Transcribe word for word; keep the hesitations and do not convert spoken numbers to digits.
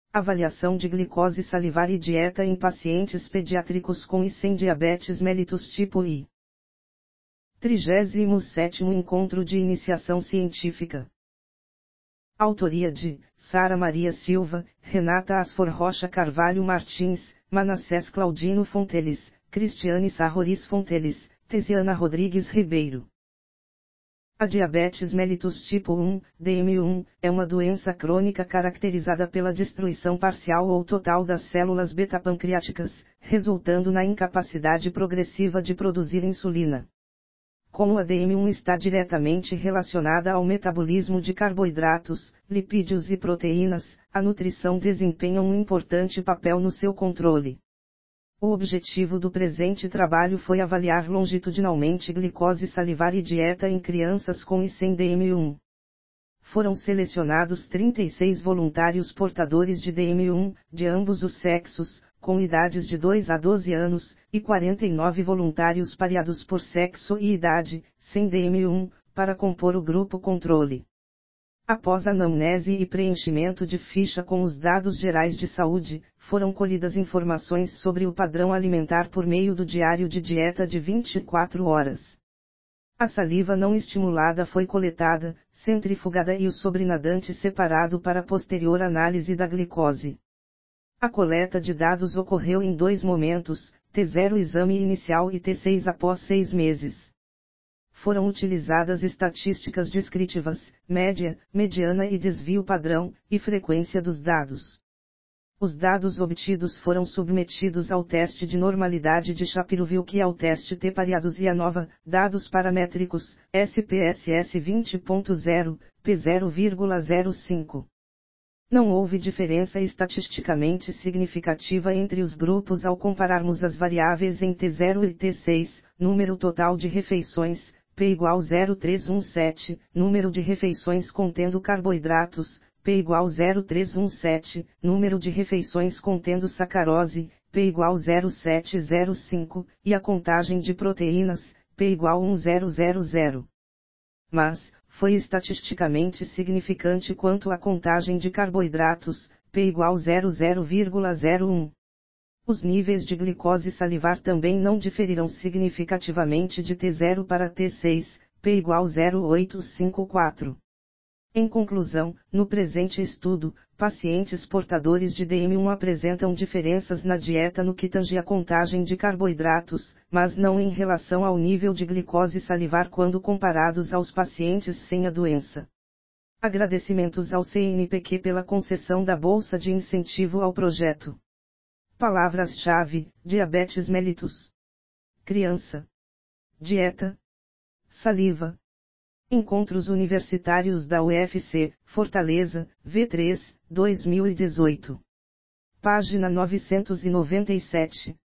Avaliação de glicose salivar e dieta em pacientes pediátricos com e sem diabetes mellitus tipo I. trigésimo sétimo Encontro de Iniciação Científica. Autoria de Sara Maria Silva, Renata Asfor Rocha Carvalho Martins, Manassés Claudino Fonteles, Cristiane Sarroris Fonteles, Tesiana Rodrigues Ribeiro. A diabetes mellitus tipo um, D M um, é uma doença crônica caracterizada pela destruição parcial ou total das células beta-pancreáticas, resultando na incapacidade progressiva de produzir insulina. Como a D M um está diretamente relacionada ao metabolismo de carboidratos, lipídios e proteínas, a nutrição desempenha um importante papel no seu controle. O objetivo do presente trabalho foi avaliar longitudinalmente glicose salivar e dieta em crianças com e sem D M um. Foram selecionados trinta e seis voluntários portadores de D M um, de ambos os sexos, com idades de dois a doze anos, e quarenta e nove voluntários pareados por sexo e idade, sem D M um, para compor o grupo controle. Após anamnese e preenchimento de ficha com os dados gerais de saúde, foram colhidas informações sobre o padrão alimentar por meio do diário de dieta de vinte e quatro horas. A saliva não estimulada foi coletada, centrifugada e o sobrenadante separado para posterior análise da glicose. A coleta de dados ocorreu em dois momentos, T zero exame inicial e T seis após seis meses. Foram utilizadas estatísticas descritivas, média, mediana e desvio padrão, e frequência dos dados. Os dados obtidos foram submetidos ao teste de normalidade de Shapiro-Wilk que é o teste T pareados e a nova, dados paramétricos, S P S S vinte ponto zero, P zero vírgula zero cinco. Não houve diferença estatisticamente significativa entre os grupos ao compararmos as variáveis em T zero e T seis, número total de refeições, P igual zero vírgula trezentos e dezessete, número de refeições contendo carboidratos, P igual zero vírgula trezentos e dezessete, número de refeições contendo sacarose, P igual zero vírgula setecentos e cinco, e a contagem de proteínas, P igual mil. Mas, foi estatisticamente significante quanto à contagem de carboidratos, P igual zero vírgula zero um. Os níveis de glicose salivar também não diferiram significativamente de T zero para T seis, P igual zero vírgula oitocentos e cinquenta e quatro. Em conclusão, no presente estudo, pacientes portadores de D M um apresentam diferenças na dieta no que tange a contagem de carboidratos, mas não em relação ao nível de glicose salivar quando comparados aos pacientes sem a doença. Agradecimentos ao C N P Q pela concessão da Bolsa de Incentivo ao projeto. Palavras-chave: diabetes mellitus, criança, dieta, saliva. Encontros Universitários da U F C, Fortaleza, V três, dois mil e dezoito. Página novecentos e noventa e sete.